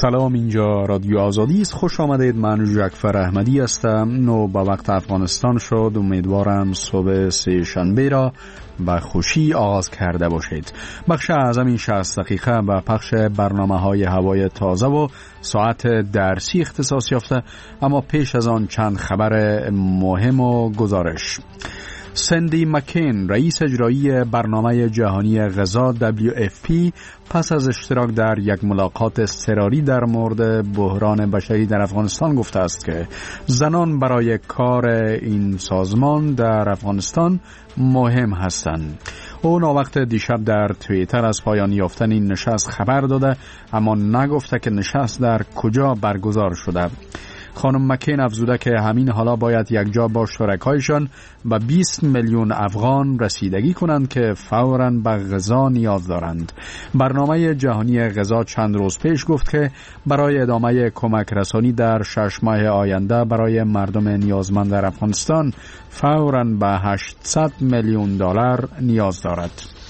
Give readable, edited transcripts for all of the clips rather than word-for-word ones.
سلام، اینجا رادیو آزادی است. خوش آمدید. من جعفر احمدی هستم. نو با وقت افغانستان شد. امیدوارم صبح سه شنبه را با خوشی آغاز کرده باشید. بخش اعظم این 60 دقیقه و پخش برنامه‌های هوای تازه و ساعت درسی اختصاص یافته، اما پیش از آن چند خبر مهم و گزارش. سندی مکین، رئیس اجرایی برنامه جهانی غذا WFP، پس از اشتراک در یک ملاقات اضطراری در مورد بحران بشری در افغانستان گفته است که زنان برای کار این سازمان در افغانستان مهم هستند. او ناوقت دیشب در توییتر از پایان یافتن این نشست خبر داده، اما نگفته که نشست در کجا برگزار شده. خانم مکین افزوده که همین حالا باید یک جا با شرکایشان و 20 میلیون افغان رسیدگی کنند که فوراً به غذا نیاز دارند. برنامه جهانی غذا چند روز پیش گفت که برای ادامه کمک رسانی در 6 ماه آینده برای مردم نیازمند در افغانستان فوراً به 800 میلیون دلار نیاز دارد.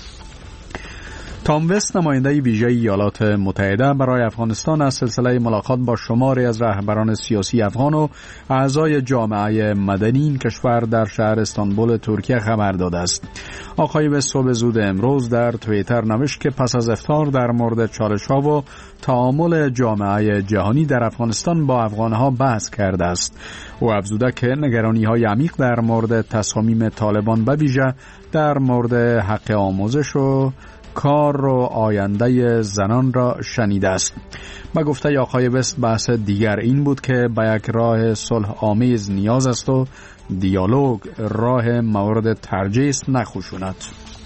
تام وست، نماینده ویژه ایالات متحده برای افغانستان، از سلسله ملاقات با شماری از رهبران سیاسی افغان و اعضای جامعه مدنی این کشور در شهر استانبول ترکیه خبر داده است. آقای وست صبح زود امروز در توییتر نوشت که پس از افطار در مورد چالش‌ها و تعامل جامعه جهانی در افغانستان با افغان‌ها بحث کرده است. او افزوده که نگرانی‌های عمیق در مورد تصامیم طالبان به ویژه در مورد حق آموزش و کار و آینده زنان را شنیده است. با گفته آقای وست، بحث دیگر این بود که به یک راه صلح آمیز نیاز است و دیالوگ راه مورد ترجیح است، نه خشونت.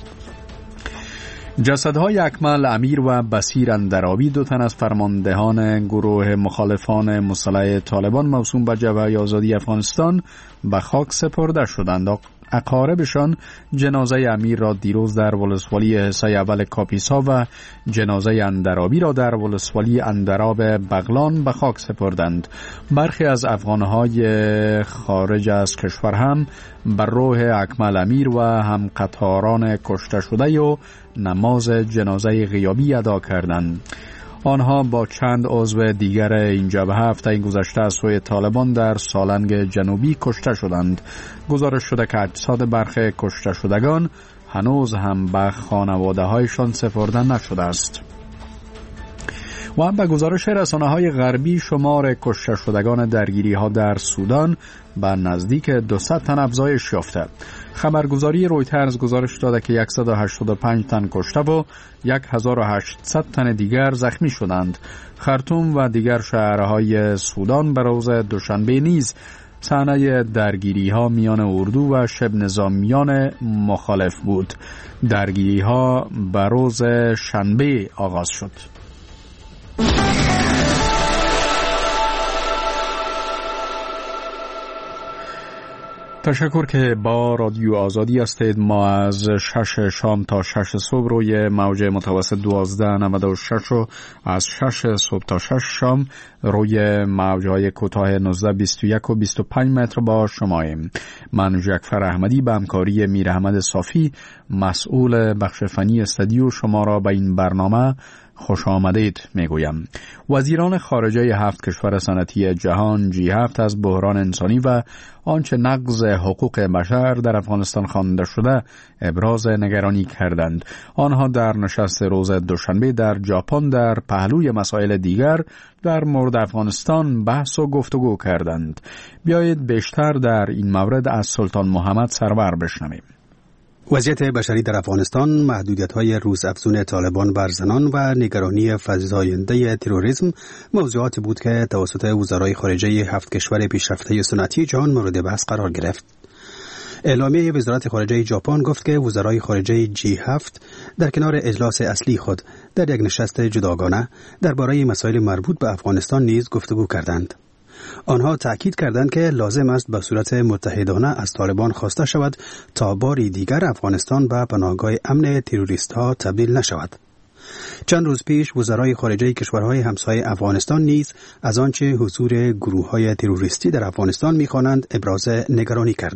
جسدهای اکمل امیر و بصیر اندرابی، دو تن از فرماندهان گروه مخالفان مسلح طالبان موسوم به جبهه آزادی افغانستان، به خاک سپرده شدند. اقاربشان جنازه امیر را دیروز در ولسوالی حصه اول کاپیسا و جنازه اندرابی را در ولسوالی اندراب بغلان به خاک سپردند. برخی از افغانهای خارج از کشور هم بر روح اکمل امیر و هم قطاران کشته شده و نماز جنازه غیابی ادا کردند. آنها با چند عضو دیگر این جبهه هفته گذشته از سوی طالبان در سالنگ جنوبی کشته شدند. گزارش شده که اجساد برخی کشته شدگان هنوز هم به خانواده هایشان سپرده نشده است. و به گزارش رسانه‌های غربی، شمار کشته شدگان درگیری‌ها در سودان به نزدیک 200 تن افزایش یافته. خبرگزاری رویترز گزارش داده که 185 تن کشته و 1800 تن دیگر زخمی شدند. خرطوم و دیگر شهرهای سودان به روز دوشنبه نیز صحنه درگیری‌ها میان اردو و شبه نظامیان مخالف بود. درگیری‌ها به روز شنبه آغاز شد. تشکر که با رادیو آزادی هستید. ما از 6 شام تا 6 صبح روی موج متوسط 1296 و از 6 صبح تا 6 شام روی موجهای کوتاه 19، 21 و 25 متر با شماییم. من جعفر احمدی به همکاری میر احمد صافی، مسئول بخش فنی استودیو، شما را به این برنامه خوش آمدید میگویم. وزیران خارجه 7 کشور صنعتی جهان G7 از بحران انسانی و آنچه نقض حقوق بشر در افغانستان خوانده شده ابراز نگرانی کردند. آنها در نشست روز دوشنبه در ژاپن در پهلوی مسائل دیگر در مورد افغانستان بحث و گفتگو کردند. بیایید بیشتر در این مورد از سلطان محمد سرور بشنویم. وضعیت بشری در افغانستان، محدودیت‌های روزافزون طالبان بر زنان و نگرانی فزاینده تروریسم موضوعاتی بود که توسط وزرای خارجه 7 کشور پیشرفته صنعتی جهان مورد بحث قرار گرفت. اعلامیه وزارت خارجه ژاپن گفت که وزرای خارجه G7 در کنار اجلاس اصلی خود در یک نشست جداگانه درباره مسائل مربوط به افغانستان نیز گفتگو کردند. آنها تأکید کردند که لازم است به صورت متحدانه از طالبان خواسته شود تا باری دیگر افغانستان به پناهگاه امن تروریست‌ها تبدیل نشود. چند روز پیش وزرای خارجه کشورهای همسایه افغانستان نیز از آنچه حضور گروه‌های تروریستی در افغانستان می‌خوانند ابراز نگرانی کردند.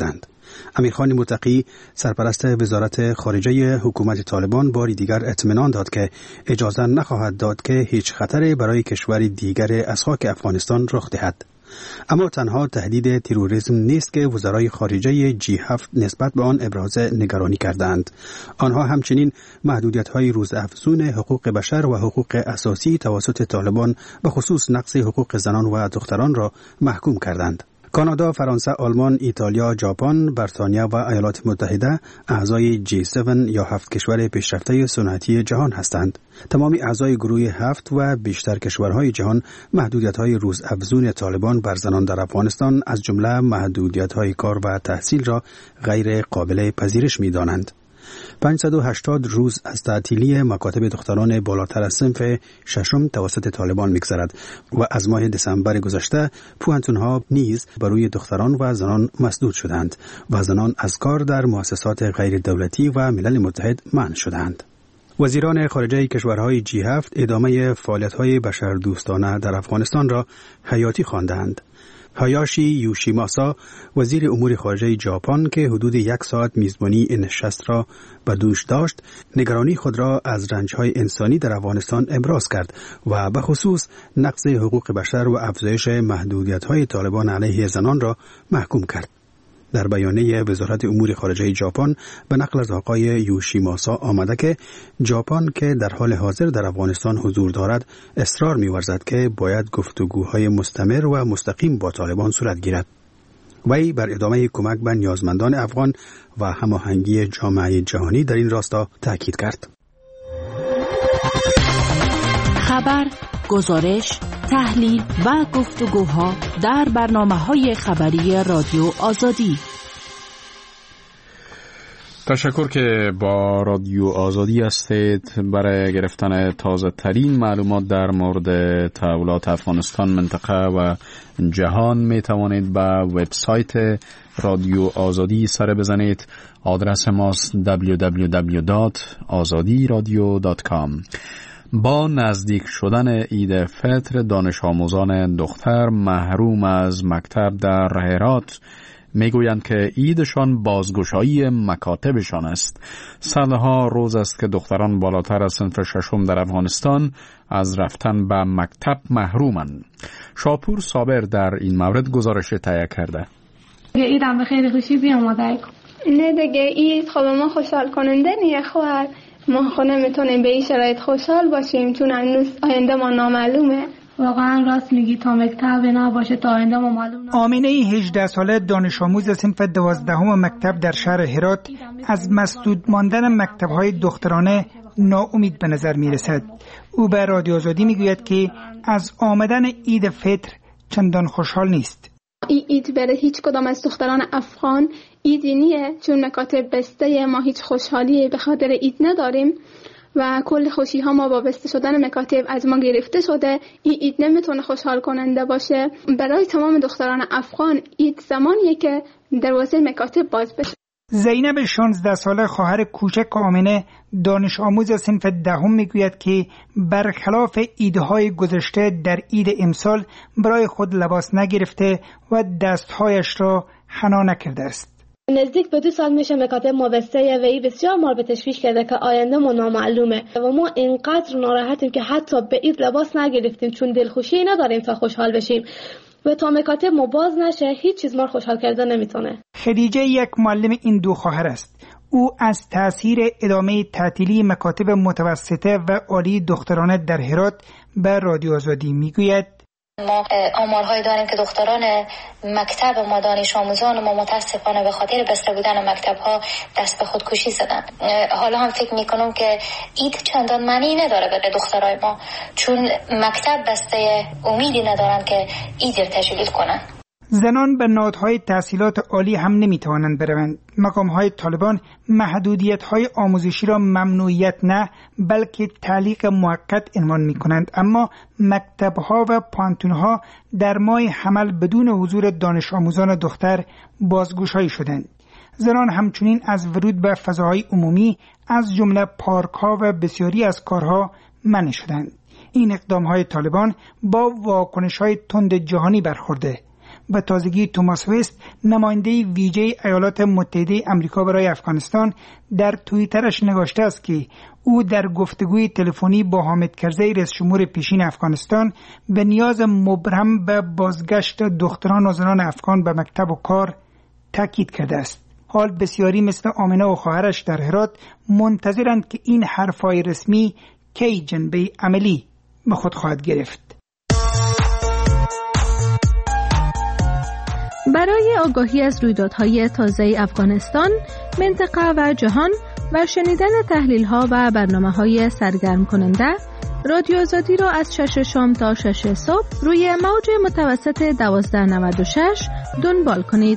امیرخان متقی سرپرست وزارت خارجه حکومت طالبان باری دیگر اطمینان داد که اجازه نخواهد داد که هیچ خطری برای کشور دیگر از خاک افغانستان رخ دهد. اما تنها تهدید تروریسم نیست که وزرای خارجه G7 نسبت به آن ابراز نگرانی کردند. آنها همچنین محدودیت‌های روزافزون حقوق بشر و حقوق اساسی توسط طالبان به خصوص نقض حقوق زنان و دختران را محکوم کردند. کانادا، فرانسه، آلمان، ایتالیا، ژاپن، بریتانیا و ایالات متحده اعضای G7 یا 7 کشور پیشرفته صنعتی جهان هستند. تمام اعضای گروه 7 و بیشتر کشورهای جهان محدودیت‌های روزافزون طالبان بر زنان در افغانستان از جمله محدودیت‌های کار و تحصیل را غیر قابل پذیرش می‌دانند. 580 روز از تعطیلی مکاتب دختران بالاتر از صنف ششم توسط طالبان می‌گذرد و از ماه دسامبر گذشته پوهنتون‌ها نیز برای دختران و زنان مسدود شدند و زنان از کار در مؤسسات غیر دولتی و ملل متحد منع شدند. وزیران خارجه کشورهای G7 ادامه فعالیت‌های بشردوستانه در افغانستان را حیاتی خواندند. هایاشی یوشیماسا وزیر امور خارجه ژاپن که حدود 1 ساعت میزبانی این نشست را به دوش داشت، نگرانی خود را از رنج‌های انسانی در افغانستان ابراز کرد و به خصوص نقض حقوق بشر و افزایش محدودیت‌های طالبان علیه زنان را محکوم کرد. در بیانیه وزارت امور خارجه ژاپن به نقل از آقای یوشیماسا آمده که ژاپن که در حال حاضر در افغانستان حضور دارد اصرار می‌ورزد که باید گفتگوهای مستمر و مستقیم با طالبان صورت گیرد. وی بر ادامه کمک به نیازمندان افغان و هماهنگی جامعه جهانی در این راستا تاکید کرد. خبر، گزارش، تحلیل و گفتگوها در برنامه‌های خبری رادیو آزادی. تشکر که با رادیو آزادی هستید. برای گرفتن تازه ترین معلومات در مورد تحولات افغانستان، منطقه و جهان می توانید به وبسایت رادیو آزادی سر بزنید. آدرس ماست www.azadiradio.com. با نزدیک شدن عید فطر، دانش آموزان دختر محروم از مکتب در هرات میگویند که عیدشان بازگشایی مکاتبشان است. صدها روز است که دختران بالاتر از صنف ششم در افغانستان از رفتن به مکتب محرومند. شاپور صابر در این مورد گزارش تهیه کرده. عیدم به خیلی خوشی بیاماده. نه دیگه عید خب ما خوشحال کننده نیه خواهر. ما خود نمیتونیم به این شرایط خوشحال باشیم چون هنوز آینده ما نامعلومه. واقعا راست میگی، تا مکتب نباشه تا آینده ما معلوم نباشه. آمینه 18 ساله دانش آموز صنف 12 مکتب در شهر هرات از مسدود ماندن مکتب‌های دخترانه ناامید به نظر میرسد. او به رادیو آزادی میگوید که از آمدن عید فطر چندان خوشحال نیست. این عید برای هیچ کدام از دختران افغان عیدی نیه چون مکاتب بسته، ما هیچ خوشحالی به خاطر عید نداریم و کل خوشی ها ما با بسته شدن مکاتب از ما گرفته شده. این عید نمیتونه خوشحال کننده باشه. برای تمام دختران افغان عید زمانیه که دروازه مکاتب باز بشه. زینب 16 ساله خواهر کوچک آمنه دانش آموز صنف 10 میگوید که برخلاف عیدهای گذشته در عید امسال برای خود لباس نگرفته و دستهایش را حنا نکرده است. نزدیک به 2 سال میشه مکاتب ما بسته و این بسیار ما رو به تشویش کرده که آینده ما نامعلومه و ما اینقدر ناراحتیم که حتی به عید لباس نگرفتیم چون دلخوشی نداریم تا خوشحال بشیم و تا مکاتب ما باز نشه هیچ چیز ما رو خوشحال کرده نمیتونه. خدیجه یک معلم این 2 خواهر است. او از تأثیر ادامه تعطیلی مکاتب متوسطه و عالی دخترانه در هرات به رادیو آزادی میگوید ما آمارهایی داریم که دختران مکتب ما، دانش آموزان ما متاسفانه به خاطر بسته بودن مکتب‌ها دست به خودکشی زدن. حالا هم فکر میکنم که عید چندان معنی نداره برای دخترای ما چون مکتب بسته امیدی ندارن که عید رو تجلیل کنن. زنان به نهادهای تحصیلات عالی هم نمیتوانند بروند. مقامهای طالبان محدودیت‌های آموزشی را ممنوعیت نه بلکه تعلیق موقت عنوان می‌کنند، اما مکتب‌ها و پانتون‌ها در ماه حمل بدون حضور دانش آموزان دختر بازگشایی شدند. زنان همچنین از ورود به فضاهای عمومی از جمله پارک‌ها و بسیاری از کارها منع شدند. این اقدام‌های طالبان با واکنش‌های تند جهانی برخورده. به تازگی توماس وست، نماینده ویژه ایالات متحده آمریکا برای افغانستان، در توییترش نوشته است که او در گفتگوی تلفنی با حامد کرزی رئیس جمهور پیشین افغانستان به نیاز مبرم به بازگشت دختران و زنان افغان به مکتب و کار تاکید کرده است. حال بسیاری مثل آمنه و خواهرش در هرات منتظرند که این حرفای رسمی کی جنبه عملی به خود خواهد گرفت. برای آگاهی از رویدادهای تازه افغانستان، منطقه و جهان و شنیدن تحلیل‌ها و برنامه‌های سرگرم کننده، رادیو آزادی را از 6 شام تا 6 صبح روی موج متوسط 1296 دنبال کنید.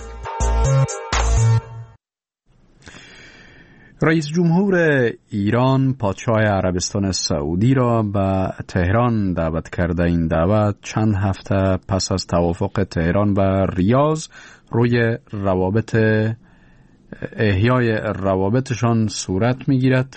رئیس جمهور ایران پادشاه عربستان سعودی را به تهران دعوت کرده. این دعوت چند هفته پس از توافق تهران و ریاض روی روابط احیای روابطشان صورت می‌گیرد.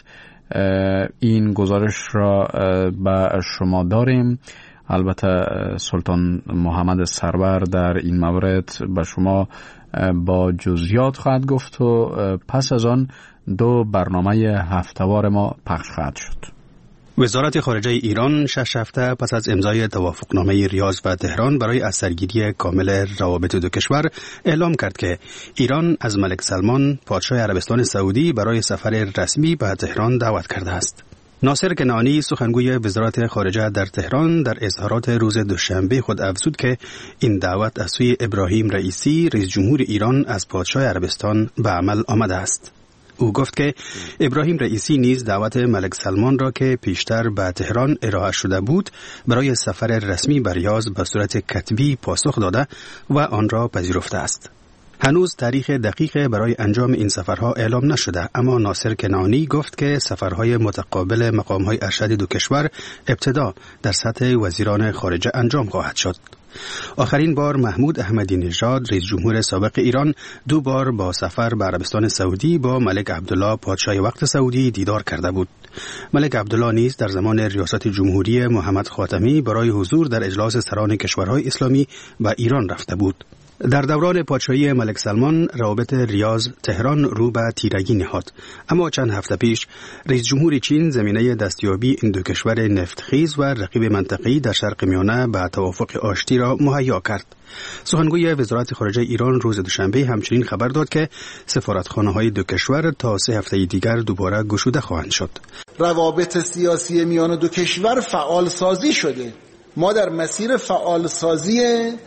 این گزارش را به شما داریم. البته سلطان محمد سرور در این مورد به شما با جزئیات خواهد گفت و پس از آن 2 برنامه هفته‌وار ما پخش خواهد شد. وزارت خارجه ایران 6 هفته پس از امضای توافقنامه ریاض و تهران برای از سرگیری کامل روابط دو کشور اعلام کرد که ایران از ملک سلمان پادشاه عربستان سعودی برای سفر رسمی به تهران دعوت کرده است. ناصر کنعانی سخنگوی وزارت خارجه در تهران در اظهارات روز دوشنبه خود افزود که این دعوت از سوی ابراهیم رئیسی رئیس جمهور ایران از پادشاه عربستان به عمل آمده است. او گفت که ابراهیم رئیسی نیز دعوت ملک سلمان را که پیشتر به تهران ارائه شده بود برای سفر رسمی به ریاض به صورت کتبی پاسخ داده و آن را پذیرفته است. هنوز تاریخ دقیق برای انجام این سفرها اعلام نشده، اما ناصر کنعانی گفت که سفرهای متقابل مقامهای ارشد دو کشور ابتدا در سطح وزیران خارجه انجام خواهد شد. آخرین بار محمود احمدی نژاد رئیس جمهور سابق ایران 2 بار با سفر به عربستان سعودی با ملک عبدالله پادشاه وقت سعودی دیدار کرده بود. ملک عبدالله نیز در زمان ریاست جمهوری محمد خاتمی برای حضور در اجلاس سران کشورهای اسلامی به ایران رفته بود. در دوران پادشاهی ملک سلمان روابط ریاض تهران رو به تیرگی نهاد، اما چند هفته پیش رئیس جمهور چین زمینه دستیابی این 2 کشور نفتخیز و رقیب منطقه‌ای در شرق میانه به توافق آشتی را مهیا کرد. سخنگوی وزارت خارجه ایران روز دوشنبه همچنین خبر داد که سفارتخانه‌های 2 کشور تا 3 هفته دیگر دوباره گشوده خواهند شد. روابط سیاسی میان 2 کشور فعال سازی شده. ما در مسیر فعال سازی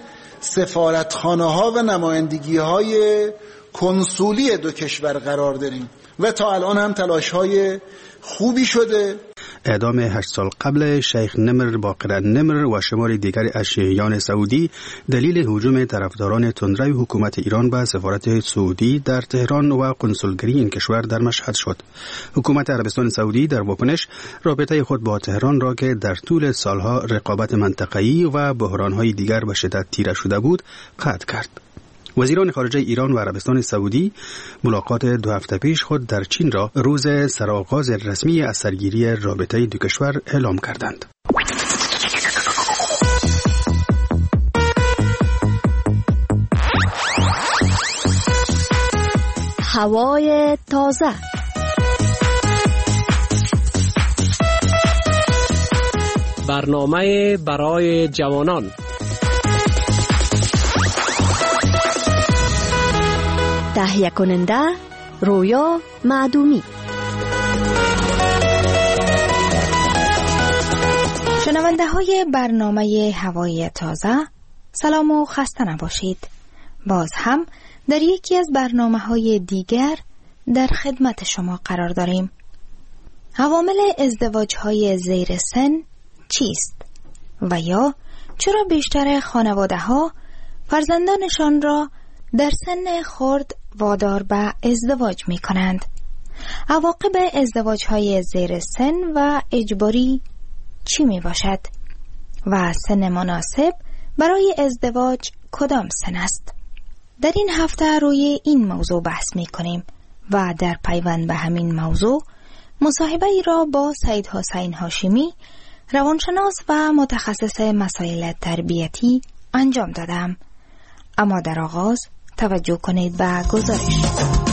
سفارتخانه‌ها و نمایندگی‌های کنسولی 2 کشور قرار داریم و تا الان هم تلاش‌های خوبی شده. اعدام 8 سال قبل شیخ نمر باقر نمر و شمار دیگر از شیعیان سعودی دلیل هجوم طرفداران تندروی حکومت ایران به سفارت سعودی در تهران و قنسولگری این کشور در مشهد شد. حکومت عربستان سعودی در واکنش رابطه خود با تهران را که در طول سالها رقابت منطقه‌ای و بحران‌های دیگر به شدت تیره شده بود قطع کرد. وزیران خارجه ایران و عربستان سعودی ملاقات 2 هفته پیش خود در چین را روز سرآغاز رسمی از سرگیری رابطه 2 کشور اعلام کردند. هوای تازه. برنامه برای جوانان. تهیه کننده رویا معدومی. شنونده های برنامه هوای تازه، سلام و خسته نباشید. باز هم در یکی از برنامه های دیگر در خدمت شما قرار داریم. عوامل ازدواج های زیر سن چیست؟ و یا چرا بیشتر خانواده ها فرزندانشان را در سن خرد وادار به ازدواج می کنند؟ عواقب ازدواج های زیر سن و اجباری چی می باشد؟ و سن مناسب برای ازدواج کدام سن است؟ در این هفته روی این موضوع بحث می کنیم و در پیوند به همین موضوع مصاحبه ای را با سید حسین هاشمی، روانشناس و متخصص مسائل تربیتی انجام دادم. اما در آغاز توجه کنید به گزارش.